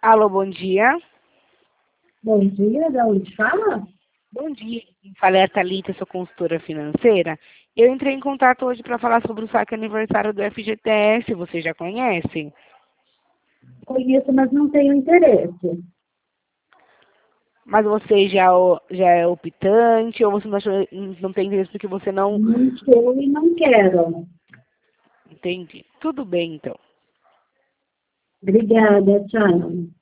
Alô, bom dia. Bom dia, da onde fala? Bom dia. Quem fala é a Thalita, sou consultora financeira. Eu entrei em contato hoje para falar sobre o saque aniversário do FGTS. Você já conhece? Conheço, mas não tenho interesse. Mas você já é optante ou você não tem interesse porque você não Não sou e não quero. entende? Tudo bem, então. Obrigada, tchau.